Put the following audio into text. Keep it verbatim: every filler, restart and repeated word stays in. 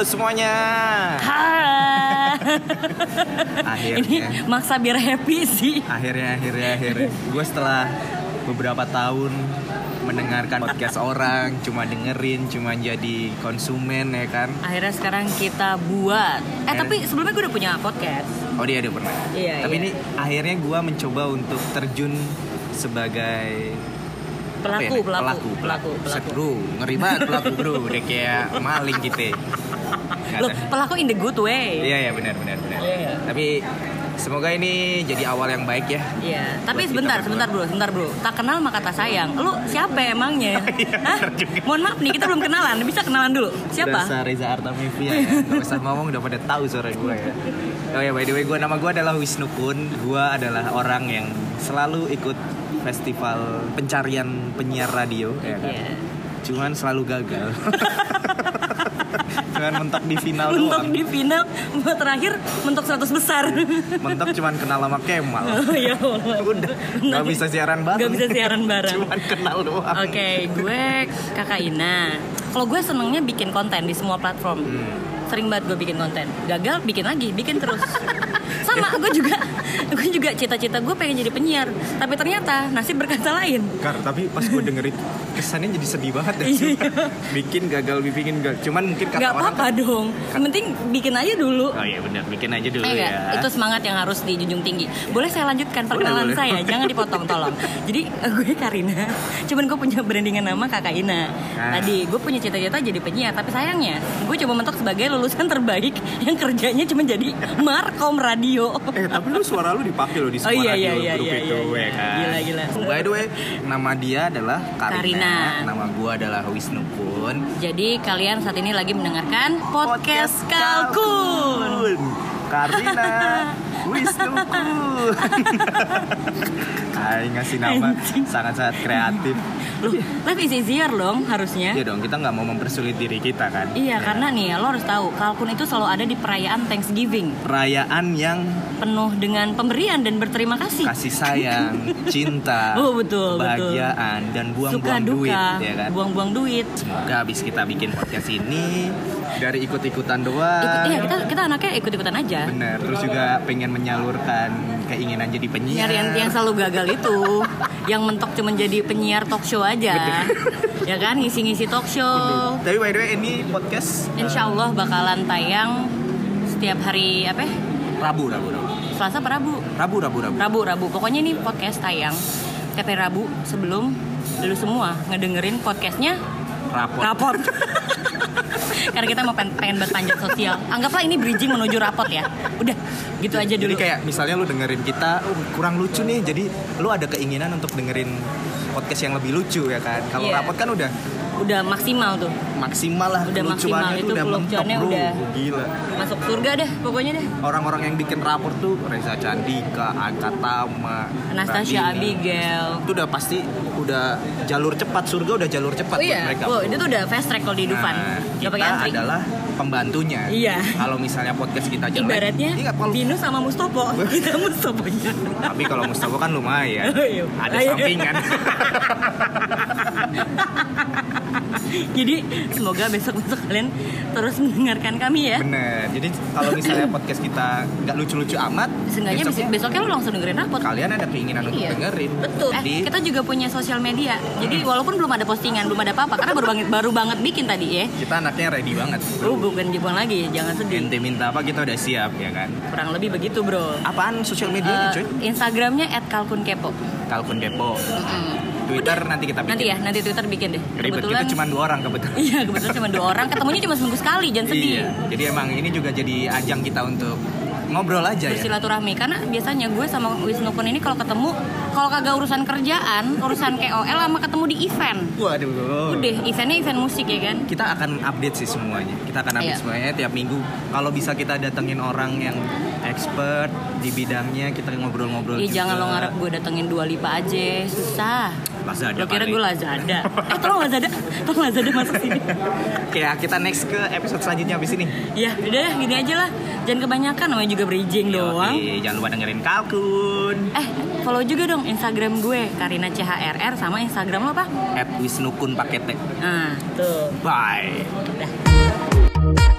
semuanya. Hai. Akhirnya. Ini maksa biar happy sih. Akhirnya, akhirnya, akhirnya. Gue setelah beberapa tahun mendengarkan podcast orang, cuma dengerin, cuma jadi konsumen ya kan. Akhirnya sekarang kita buat. Eh Akhirnya. tapi sebelumnya gue udah punya podcast. Oh dia ada pernah. Iya. Tapi iya. ini akhirnya gue mencoba untuk terjun sebagai pelaku, apa ya, pelaku, pelaku, pelaku, Set, pelaku. bro, ngeri banget pelaku bro, udah kayak maling gitu. Loh, pelaku in the good way. Iya ya benar benar benar. Iya. Tapi semoga ini jadi awal yang baik ya. Iya, tapi Buat sebentar, kita sebentar bro, sebentar bro. Tak kenal maka tak sayang. Lu siapa emangnya? Hah? Mohon maaf nih, kita belum kenalan. Bisa kenalan dulu. Siapa? Dasar Reza Artamevia ya. Gak usah ngomong udah pada tahu suara gue ya. Oh ya by the way, gue nama gue adalah Wisnu Kun. Gue adalah orang yang selalu ikut festival pencarian penyiar radio ya kan. Iya. Cuman selalu gagal. Cuman mentok di final Mentok doang. di final, buat terakhir mentok seratus besar. Mentok cuman kenal sama Kemal. Oh ya Allah. Udah, gak bisa siaran bareng. Gak bisa siaran bareng. Cuman kenal doang. Oke, gue Kakak Ina. Kalau gue senengnya bikin konten di semua platform. Hmm. Sering banget gue bikin konten. Gagal, bikin lagi, bikin terus. Sama, gue juga gue juga cita-cita gue pengen jadi penyiar. Tapi ternyata nasib berkata lain. Kar, tapi pas gue dengerin kesannya jadi sedih banget ya. Bikin gagal, bikin gagal. Cuman mungkin kata Gak orang apa-apa dong. Yang penting bikin aja dulu. Oh iya benar, bikin aja dulu Eh, ya. enggak, itu semangat yang harus dijunjung tinggi. Boleh saya lanjutkan perkenalan boleh. saya, jangan dipotong tolong. Jadi gue Karina, cuman gue punya brandingan nama Kakak Ina. Nah. Tadi gue punya cita-cita jadi penyiar, tapi sayangnya gue coba mentok sebagai lulusan terbaik yang kerjanya cuma jadi markom radio. Eh tapi lu suara lu dipakai lo di Oh semua iya radio iya iya grup iya, itu iya, ya kan. Gila gila. By the way, nama dia adalah Karina. Karina. Nama gua adalah Wisnu Kun. Jadi kalian saat ini lagi mendengarkan podcast Kalkun. Karina Wisnu Kun. Hai, ngasih nama sangat-sangat kreatif. Loh, life is easier dong harusnya. Iya dong, kita nggak mau mempersulit diri kita kan. Iya, karena nih lo harus tahu Kalkun itu selalu ada di perayaan Thanksgiving. Perayaan yang Penuh dengan pemberian dan berterima kasih. kasih sayang, cinta, Oh, betul, kebahagiaan, dan Suka buang-buang duka, duit, ya kan. buang-buang duit. Semoga habis kita bikin podcast ini dari ikut-ikutan doang. Ikut, iya kita kita anaknya ikut-ikutan aja. Bener, terus juga pengen menyalurkan keinginan jadi penyiar. Penyiar yang, yang selalu gagal itu, yang mentok cuma jadi penyiar talk show aja, ya kan ngisi-ngisi talk show. Tapi by the way ini podcast Insya Allah bakalan tayang setiap hari apa? ya? Rabu, Rabu, Rabu. Selasa apa Rabu? Rabu, Rabu, Rabu. Rabu, Rabu. Pokoknya ini podcast tayang setiap hari Rabu sebelum dulu semua ngedengerin podcastnya Rapot. rapot. Karena kita mau pengen, pengen berpanjat sosial. Anggaplah ini bridging menuju rapot ya. Udah, gitu aja dulu. Jadi kayak misalnya lu dengerin kita oh, kurang lucu nih, jadi lu ada keinginan untuk dengerin podcast yang lebih lucu ya kan. Kalau Iya. rapot kan udah Udah maksimal tuh. maksimal lah, Udah maksimal, kelucuannya itu tuh udah mentok kelucuannya bro. udah. Gila. Masuk surga deh, pokoknya deh. Orang-orang yang bikin rapor tuh Reza Candika, Anka Tama, Anastasia Radini. Abigail. Itu udah pasti udah jalur cepat, surga udah jalur cepat Oh buat iya, mereka. wow, bro. itu tuh udah fast track kalau di Dufan. Nah, Gak kita pakai antri. adalah pembantunya. Iya. Kalau misalnya podcast kita jelek, Ibaratnya iya, kalau- Dino sama Mustopo. Kita Mustoponya. tapi kalau Mustafa kan lumayan, Oh, iya. ada Ayo. sampingan. Jadi semoga besok-besok kalian terus mendengarkan kami ya. Bener. Jadi kalau misalnya podcast kita nggak lucu-lucu amat, Seenggaknya besok, besoknya lo langsung dengerin rapot. kalian ada keinginan untuk Iya. dengerin. Betul. Eh, Di- kita juga punya sosial media. Jadi walaupun belum ada postingan, belum ada apa-apa karena baru banget baru banget bikin tadi ya. kita anaknya ready banget. Oh, bukan bukan lagi, jangan sedih. Ente minta apa kita udah siap ya kan. Kurang lebih begitu, Bro. Apaan sosial media Eh, cuy? Instagramnya et kalkunkepo. Kalkun Kepo. Twitter nanti kita bikin. Nanti ya, nanti Twitter bikin deh. Ribet, kita cuma dua orang kebetulan. Iya, kebetulan cuma dua orang. Ketemunya cuma seminggu sekali, jangan sedih. Iya. Jadi emang ini juga jadi ajang kita untuk ngobrol aja ya. Bersilaturahmi karena biasanya gue sama Wisnu Kun ini kalau ketemu kalau kagak urusan kerjaan, urusan K O L sama ketemu di event. Waduh. Udah, eventnya event musik ya kan. Kita akan update sih semuanya. Kita akan update Iya. semuanya tiap minggu. Kalau bisa kita datengin orang yang expert di bidangnya, kita ngobrol-ngobrol Ih, juga. jangan lo ngarep gue datengin Dua Lipa aja, susah. Lazada Lo kira kali. gue Lazada? Eh, tolong Lazada, tolong Lazada masuk sini. Kayak kita next ke episode selanjutnya abis ini. Ya, udah deh, gini aja lah. Jangan kebanyakan, namanya juga bridging doang. Oke, jangan lupa dengerin Kalkun. Eh, follow juga dong Instagram gue, Karina C H R R, sama Instagram lo apa? At Wisnukun pakai T. Nah, tuh. Bye. Udah.